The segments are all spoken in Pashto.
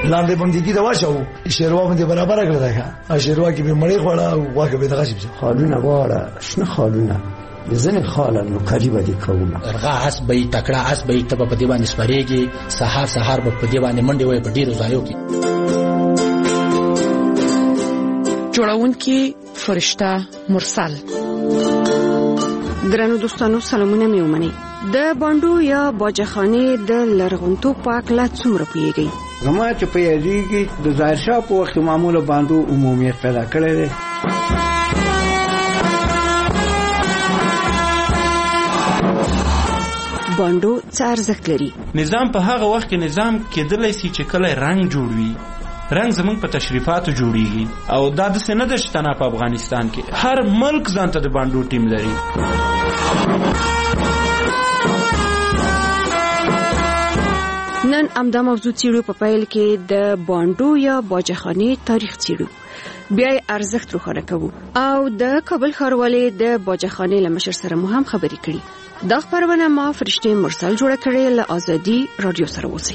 لاندې بندګي دا واچو شیروا باندې برابر کړل دا شیروا کې به مړې خوړه او واګه به دغه شي خالونه واړه شنه خالونه ځنه خاله نو قریبه دي کومه ارغا اس به تکړه اس به ته په دې باندې سپریږي سحر به په دې باندې منډي وي په ډیرو ځایو کې جوړونکي فرشته مرسل. درنو دوستانو سلامونه مې ومنئ. د باندو یا باجخانه د لرغونتو پاک لا څومره پیږي زما چې پیږي د ظاهر شاه په وخت معموله باندو عمومیت پیدا کړی دی. باندو څه ارزښت لري؟ نظام په هغه وخت کې نظام کېدلی سي چې کله رنگ جوړوي. رنگ زمونږ په تشریفاتو جوړیږي او دا د سینه د شتنه په افغانستان کې هر ملک ځانته د باندو ټیم لري. نن امدا موضوع چیرو په پیل کې د باندو یا باجخانه تاریخ چیرو بیا ارزښت روښانه کوو او د کابل ښاروالۍ د باجخانه لمشر سره مو هم خبرې کړې. دا خبرونه ما فرشته مرسل جوړه کړې له ازادي رادیو سره اوسئ.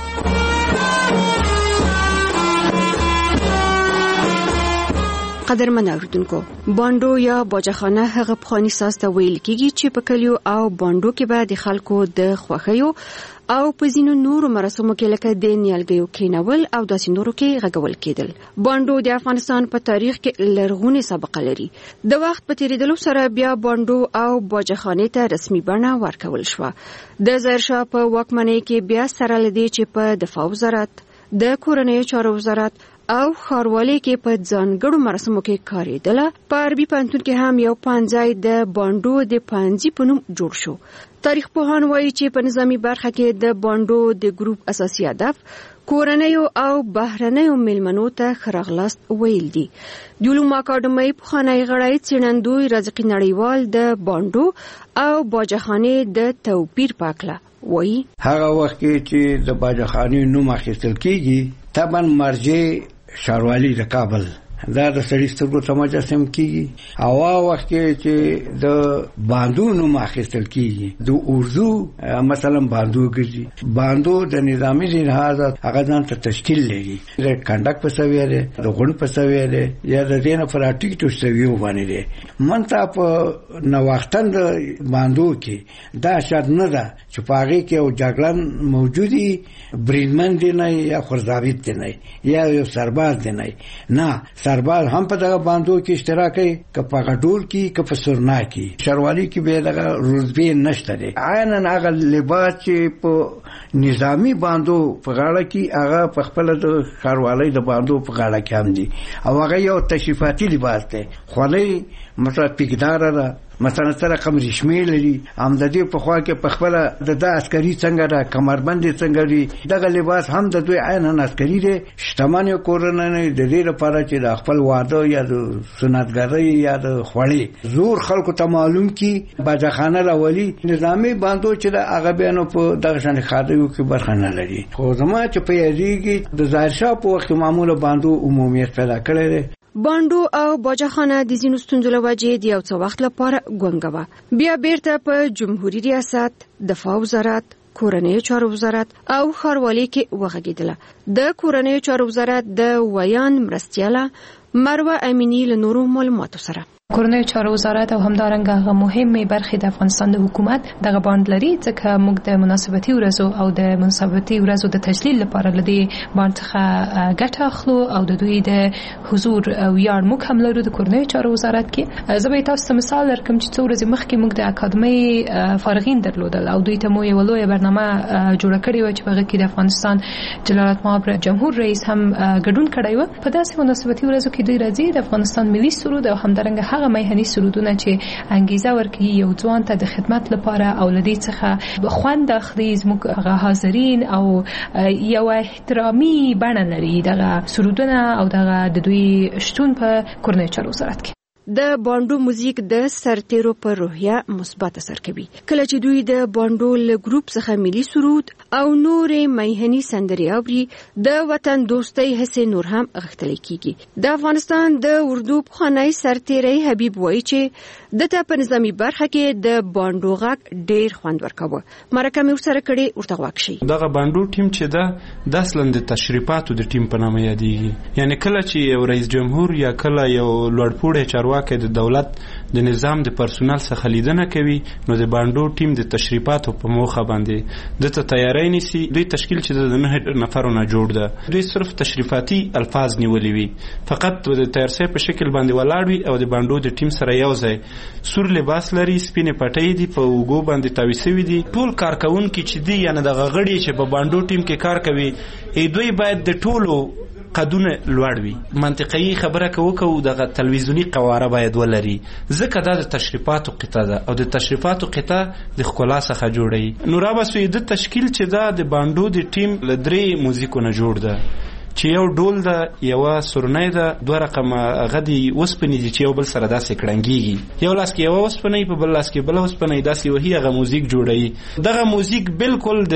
قدرمن اوریدونکو، باندو یا باجخانه هغه پخوانی ساز ته ویل کیږي چې په کلیو او باندو کې به د خلکو د خوښیو او په ځینو نورو مراسمو کې لکه د نیالګیو کینول او داسې نورو کې غږول کېدل. باندو د افغانستان په تاریخ کې لرغونې سابقه لري. د وخت په تیریدلو سره بیا باندو او باجخانه ته رسمي بڼه ورکول شوه. د ظاهر شاه په واکمنۍ کې بیا سره لدی چې په دفاع وزارت، د کورنۍ چارو وزارت او ښاروالۍ کې په ځانګړو مراسمو کې کارېدله. په عربي پوهنتون کې هم یو پوهنځی د باندو د پوهنځي په نوم جوړ شو. تاریخ پوهان وایي چې په نظامي برخه کې د باندو د ګروپ اساسي هدف کورنیو او بهرنیو مېلمنو ته ښه راغلاست ویل دي. د علومو اکاډمۍ پخوانی غړی څېړندوی رازقي نړیوال د باندو او باجخانې د توپیر په اړه وایي. هغه وخت کې چې د باجخانې نوم اخیستل کېږي طبعا مرجع ښاروالي د کابل دا د سړي سترګو ته مجسم کیږي. او هغه وخت کې چې د باندو نوم اخیستل کیږي د اردو مثلا باندو ګرځي. باندو د نظامی لحاظ هغه ځان ته تشکیل لري. د کنډک په سویره، د غون په سویره یا د دین پراټیک تو سویو باندې دي. منته په نوښتند باندو کې دا شرط نه ده چې پاغي کې او جګړن موجودي بریدمن دی نه یا خرزاویت دی نه یا یو سرباز دی نه سرباز هم په دغه باندو کې اشتراک کوي که په غډول کې که په سرنا کې. ښاروالۍ کې به دغه رتبه نشته دی. عیناً هغه لباس چې په نظامی باندو په غاړه کې هغه په خپل د ښاروالۍ د باندو په غاړه کې هم دي او هغه یو تشریفاتي لباس دی. خولۍ مثلا پیګدار ده، مثلا سره کم رشمه لري. امدادي په خوا کې په خپل د عسکري څنګه ده، کمربند څنګه دی. دغه لباس هم د دوی عیناً عسکري دی. شتمنه کورنۍ د دې لپاره چې د خپل واده یا د سنتګرۍ یا د خوړې زور خلکو ته معلوم کی باجخانه راولي. نظامی باندو چې د هغه بیانو په دغه شان خاطرو کې برخه نه لري. خو زما چې په یادېږي د ظاهر شاه په وخت معموله باندو عمومیت پیدا کړی دی. باندو او باجخانه د ځینو ستونزو له وجې د یو څه وخت لپاره ګونګه وه. بیا بیرته په جمهوریت ریاست، دفاع وزارت، کورنۍ چارو وزارت او ښاروالۍ کې وغږېدله. د کورنۍ چارو وزارت د ویان مرستیاله مروه امینی له نورو معلوماتو سره کورنۍ چارو وزارت او همدارنګه هغه مهمه برخه د افغانستان د حکومت دغه باند لري ځکه موږ د مناسبتي ورځو او د مناسبتي ورځو د تجلیل لپاره لدی باند څخه ګټه اخلو او د دوی د حضور او یار موږ هم لرو د کورنۍ چارو وزارت کې. زه به تاسو ته مثال درکړم چې څو ورځې مخکې موږ د اکاډمۍ فارغین درلودل او دوی ته مو یو لوی برنامه جوړه کړې و چې په هغه کې د افغانستان جلالتمآب جمهور رئیس هم ګډون کړی و. په داسې مناسبتي ورځو کې دوی راځي د افغانستان ملي سرود او همدارنګه هغه میهني سرودونه چې انګیزه ورکړي یو ځوان ته د خدمت لپاره او لدی څخه خوند اخلي. زموږ حاضرین او یو احترامي بڼه لري دغه سرودونه او دغه د دوی شتون په کورنۍ چارو وزارت کې. د بانډو موزیک د سرتیرو پر روحیه مثبت اثر کوي. کله چې دوی د بانډو له ګروپ څخه ملي سرود او نورې میهني سندرې اوري، د وطن دوستۍ حس نور هم غښتلی کیږي. د افغانستان د اردو پخوانی سرتیری حبیب وایي چې دته په نظامی برخه کې د بانډو غږ ډیر خوند ورکاوه. مرکه مې ورسره کړې، ورته غوږ شي. دغه بانډو ټیم چې د اصلا د تشریفاتو د ټیم په نامه یادېږي. یعنی کله چې یو رئیس جمهور یا کله یو لوړپوړی چارواکی د دولت د نظام د پرسونل څخه لیدنه کوي، نو د بانډو ټیم د تشریفاتو په موخه باندې دته تیاری نیسي. دوی تشکیل چې د 9 نفرو نه جوړ ده، دوی صرف تشریفاتي الفاظ نیولي وي، فقط د تیارسۍ په شکل باندې ولاړ وي او د بانډو د ټیم سره یو ځای سور لباس لري، سپینې پټۍ دي، په اوږو باندې تاوی سوي دي. ټول کارکونکي چې دي، یعنی دغه غړي چې په بانډو ټیم کې کار کوي، دوی باید د ټولو قدونه لوړ وي. منطقي خبره کوو دغه تلویزیونی قواره باید ولري، ځکه دا د تشریفاتو قطعه ده او د تشریفاتو قطعه د ښکلا څخه جوړوي. نو رابسوی د تشکیل چې دا د بانډو د ټیم له 3 موزیکونه جوړ ده، چې یو ډول ده، یو سورنۍ ده، 2 رقمه غدي وسپنې دي چې یو بل سره داسې کړنګيږي. یو لاس کې یو وسپنې، په بل لاس کې بل وسپنې، داسې وهي هغه موزیک جوړوي. دغه موزیک بالکل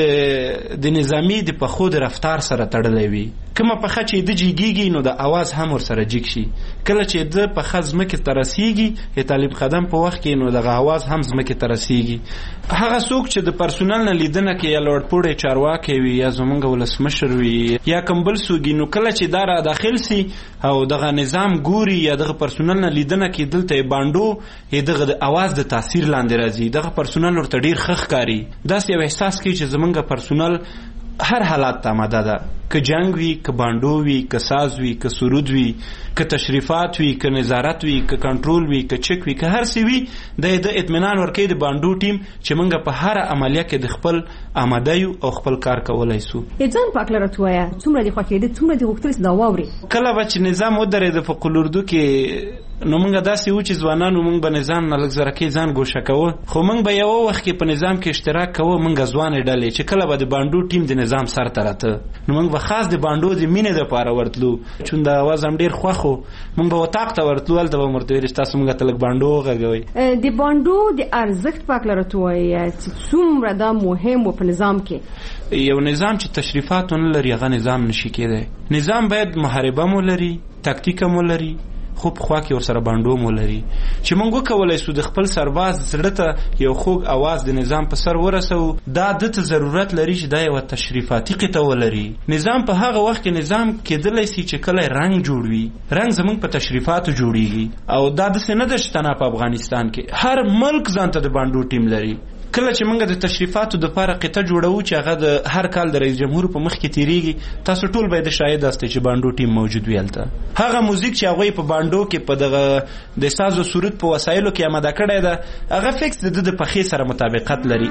د نظامی د پخو د رفتار سره تړلی وي. کومه پخه چې د جیږي نو د आवाज هم ور سره جګ شي. کله چې د پخه ځمکې ته رسیږي، طالب قدم په وخت کې، نو دغه आवाज هم ځمکې ته رسیږي. هغه څوک چې د پرسونل نه لیدنه کې یا لوړپوړی چارواکی وي یا زمونږ ولسمشر وي یا کوم بل څوک، نو کله چې دا را داخل سي او دغه نظام ګوري یا دغه پرسونل نه لیدنه کې، دلته بانډو دغه د आवाज د تاثیر لاندې راځي. دغه پرسونل ورته ډیر ښکاري، داسې یو احساس کوي چې زمونږ پرسونل هر حالات ته آماده ده، که جنگ وي، که بانډو وي، که ساز وي، که سرود وي، که تشریفات وي، که نظارت وي، که کنټرول وي، که چک وي، که هر څه وي، د اطمینان ورکوي د بانډو ټیم چې موږ په هر عملیه کې د خپل آماده یو او خپل کار کولی سو. ځان پاک لره توایه څومره دی خوښېده، څومره دی غوښتل دا واوري. کله به چې نظام ودرېده په قلوردو کې، نو موږ داسې و چې ځوانانو موږ به نظام نه لږ زرکې ځان ګوښه کوو، خو موږ به یو وخت کې په نظام کې اشتراک کوو. موږ ځوانې ډلې چې کله به د بانډو ټیم د نظام سر ته راته، نو موږ به خاص د بانډو د مینې دپاره ورتلو، چون د اواز هم ډېر خوښ و. موږ به اتاق ته ورتلو، هلته به مو ورته ویل چې تاسو موږ ته لږ بانډو وغږوئ. د بانډو د ارزښت په هکله راته ووایه چې څومره دا مهم و په نظام کې. یو نظام چې تشریفات نه لري، هغه نظام نشي کېدی. نظام باید محاربه مو لري، تکتیک مو لري، خو په خوا کې ورسره بانډو مو لري چې موږ وکولی سو د خپل سرباز زړه ته یو خوږ اواز د نظام په سر ورسو. دا دته ضرورت لري چې دا یو تشریفاتي قطعه ولري. نظام په هغه وخت کې نظام کېدلی سي چې کله رنګ جوړوي، رنګ زموږ په تشریفاتو جوړیږي. او دا داسې نه ده چې تنها په افغانستان کې، هر ملک ځان ته د بانډو ټیم لري. کله چې موږ د تشریفاتو د لپاره قطعه جوړو چې هغه د هر کال د رئیس جمهور په مخ کې تیریږي، تاسو ټول باید شاهد یاست چې بانډو ټیم موجود وي. هلته هغه موزیک چې هغوی په بانډو کې په دغه د ساز او سرود په وسایلو کې آماده کړی ده، هغه فکس د پخې سره مطابقت لري.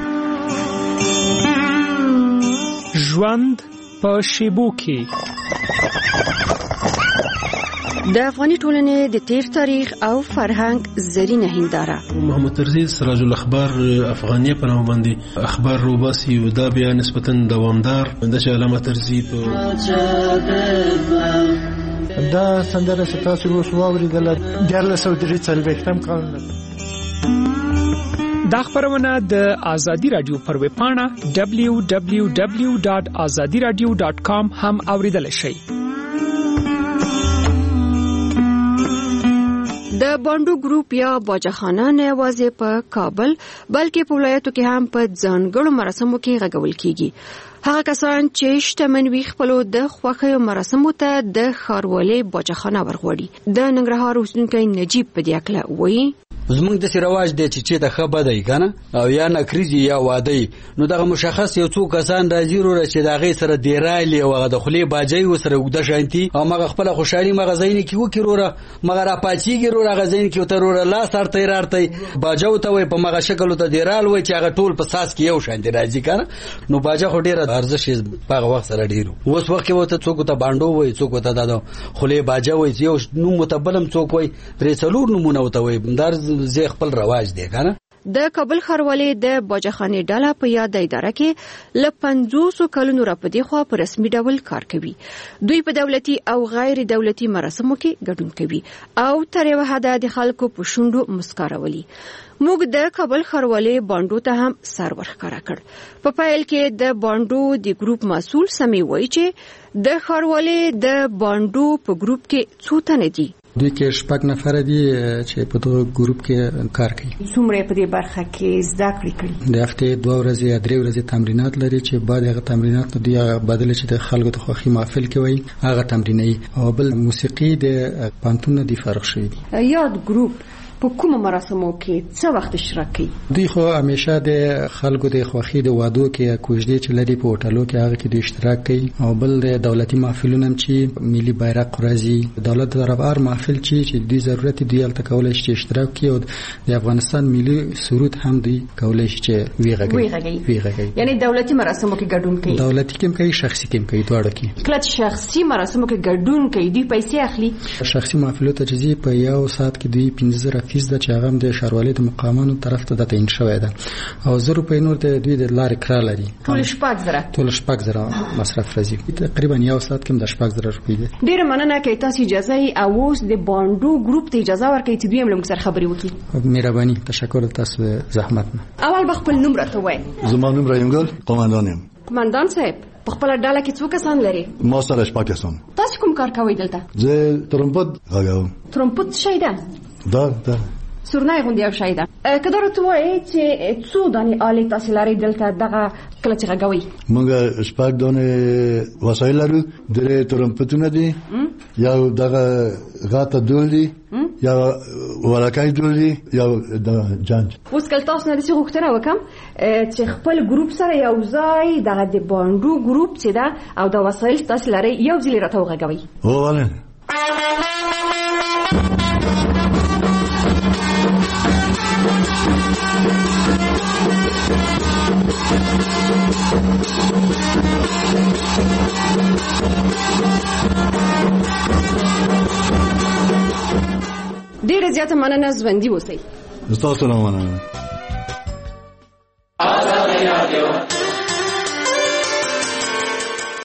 ژوند په شیبو کې د افغاني ټولنې د تیر تاریخ او فرهنګ زرینه هنداره. محمد ترزی سراج الاخبار افغانیه په نامه باندې اخبار روباسي او دا بیا نسبتا دوامدار د علامه ترزی په دا سندره چې تاسو اوس واورېدله 1443 کال. دا خبرونه د آزادی رادیو پر ویب پاڼه www.azadiradio.com هم اوریدل شئ. د بانډو ګروپ یا باجخانه نه یوازې په کابل بلکې په ولایتو کې هم په ځانګړو مراسمو کې غږول کیږي. هغه کسان چې شتمن وي خپلو د خوښیو مراسمو ته د ښاروالۍ باجخانه ورغواړي. د ننګرهار اوسیدونکی نجیب په دې اړه وایي: زمونږ د رواج دی چې د خبره دی کنه او یا نکریزي یا واده، نو دغه مشخص یو څو کسان راځي ورو چې دغه سره دیرایلی او د خلی باجی وسره وګد شانتي او مغه خپل خوشالي مغزین کې وکړي وروره مغه را پاتېږي وروره غزین کې وتر وروره لا سرته رارتي باجو ته وي په مغه شکل ته دیرال وي چې هغه ټول په ساس کې یو شانتي راځي کنه. نو باجه خو ډیره ارزش په هغه وخت سره ډیرو. اوس وخت کې وته څوک ته باندو وي، څوک ته د خلی باجه وي، یو نو متبلم څوک وي، پرې څلور نمونه وته وي. در زه خپل رواج دی کنه. د کابل ښاروالۍ د باجخانې ډله په یاد اداره کې ل 500 کلونو راپدې خو په رسمي ډول کار کوي. دوی په دولتي او غیر دولتي مراسمو کې ګډون کوي او تر یو حده د خلکو په شونډو مسکارولي. موږ د کابل ښاروالۍ بانډو ته هم سر ورښکاره کړ. په پایل کې د بانډو د ګروپ مسؤل سمي وایي چې د ښاروالۍ د بانډو په ګروپ کې څو تنه دي. دوی کې 6 نفر دي چې په دغه ګروپ کې کار کوي. څومره په دې برخه کې زده کړې د هفته 2 ورځې یا 3 ورځې تمرینات لري چې بعد هغه تمرینات دوی بدل چې د خلکو د خوښي محفل کې وي هغه تمریني او بل موسیقي د پانتون دي فرق شوی دي. یاد ګروپ په کوم مراسمو کې څه وخت اشتراک کوي؟ دوی خو همیشه د خلکو د خوښي د وادو کې کوژدې چې لري په هوټلو کې هغه کې د اشتراک کوي او بل د دولتي محفلونو چې ملي بیرغ راځي دولت طرفدار محفل چې دوی ضرورت دی الته کولای شي اشتراک کوي او د افغانستان ملي سرود هم دوی کولای شي چې ویغږي یعنی دولتي مراسمو کې ګډون کوي. دولتي کې کوي شخصي کې کوي دواړه کې. کله شخصي مراسمو کې ګډون کوي دوی پیسې اخلي. شخصي محفلو ته چې په یو ساعت کې دوی 15 فیصد چې هغه د ښاروالۍ د مقامانو طرف ته د تعین شوی ده او 0 روپۍ نور د دوی د لارې کرا لري. ټول 6,000 مصرف راځي. تقریبا یو ساعت کې د 6,000 روپۍ دي. ډیره مننه چې تاسو اجازه یې اوس د بانډو ګروپ ته اجازه ورکړئ چې دوی هم موږ سره خبرې وکړي. مهرباني تشکر تاسو زحمت نه. اول بخپل نوم راته وایي. زما نوم رحیم ګل قومندان یم. قومندان صاحب په خپل ډله کې څو کسان لري؟ ما سره 6 کسان. تاسو کوم کار کوئ دلته؟ زه ترمپت غږاوم. ترمپت شي ده سورنای غونډه یو شي ده. کله راته وایي چې څو دانې آلې تاسو لري دلته دغه کله چې غږوي؟ موږ 6 دانې وسایل لرو. درې ترمپتونه دي یو دغه غاټه دول دي یا ورکای دول دي یا د جنج. اوس کله تاسو نه دي غوښتنه وکم چې خپل ګروپ سره یو ځای دغه د بانډو ګروپ چې ده او د وسایل تاسو لري یو ځل راته وغږوي. اوه ډیره زیاته مننه ژوندي اوسئ. تاسو نه مننه.